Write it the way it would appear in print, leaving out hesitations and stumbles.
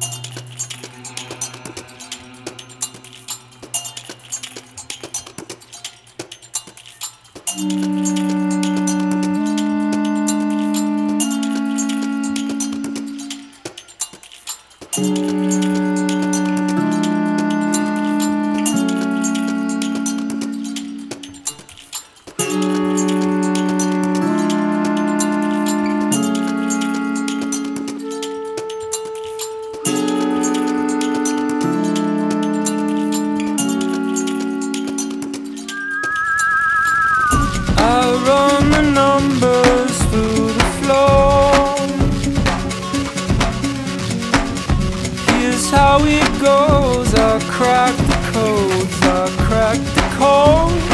I run the numbers through the floor. Here's how it goes. I crack the codes, I crack the code.